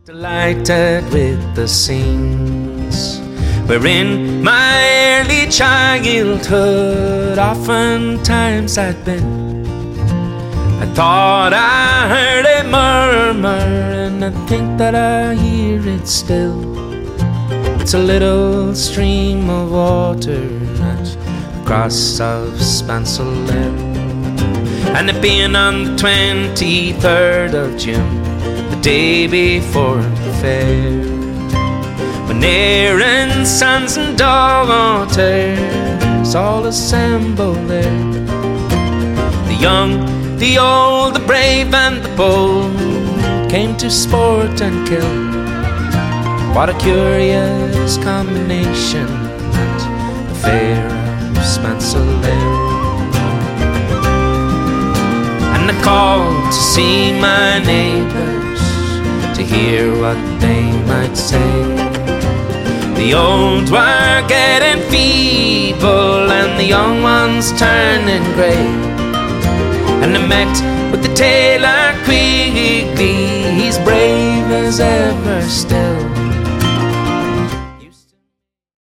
Delighted with the scenes wherein my early childhood oftentimes I'd been. I thought I heard a murmur, and I think that I hear it still. It's a little stream of water at the cross of Spancelair, and it being on the 23rd of June, the day before the fair, when Aaron's sons and daughters all assemble there. The young, the old, the brave and the bold came to sport and kill. What a curious combination at the fair of Spancelair. And I called to see my neighbours, to hear what they might say. The old were getting feeble and the young ones turning grey. And I met with the tailor quickly, he's brave as ever still.